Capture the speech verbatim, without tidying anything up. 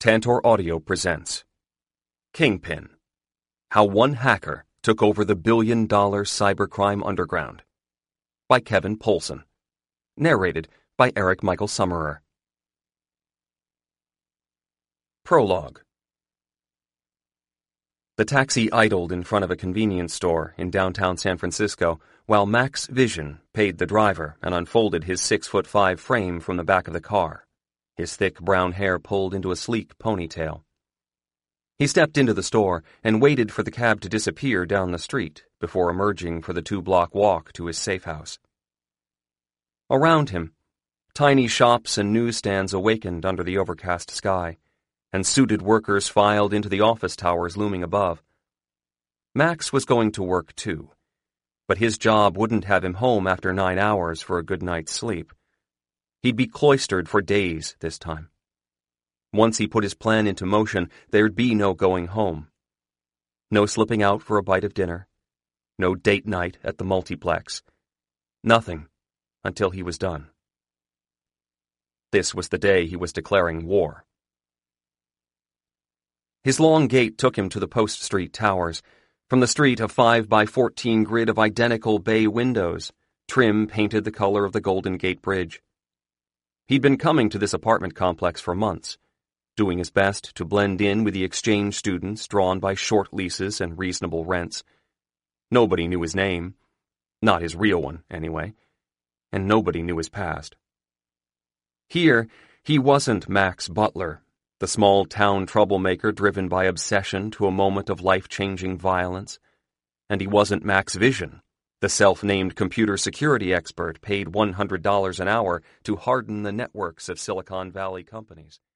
Tantor Audio presents Kingpin: How One Hacker Took Over the Billion-Dollar Cybercrime Underground by Kevin Poulsen. Narrated by Eric Michael Summerer. Prologue. The taxi idled in front of a convenience store in downtown San Francisco while Max Vision paid the driver and unfolded his six-foot-five frame from the back of the car, his thick brown hair pulled into a sleek ponytail. He stepped into the store and waited for the cab to disappear down the street before emerging for the two-block walk to his safe house. Around him, tiny shops and newsstands awakened under the overcast sky, and suited workers filed into the office towers looming above. Max was going to work too, but his job wouldn't have him home after nine hours for a good night's sleep. He'd be cloistered for days this time. Once he put his plan into motion, there'd be no going home. No slipping out for a bite of dinner. No date night at the multiplex. Nothing until he was done. This was the day he was declaring war. His long gait took him to the Post Street Towers. From the street, a five by fourteen grid of identical bay windows, trim painted the color of the Golden Gate Bridge. He'd been coming to this apartment complex for months, doing his best to blend in with the exchange students drawn by short leases and reasonable rents. Nobody knew his name, not his real one, anyway, and nobody knew his past. Here, he wasn't Max Butler, the small-town troublemaker driven by obsession to a moment of life-changing violence, and he wasn't Max Vision, the self-named computer security expert paid one hundred dollars an hour to harden the networks of Silicon Valley companies.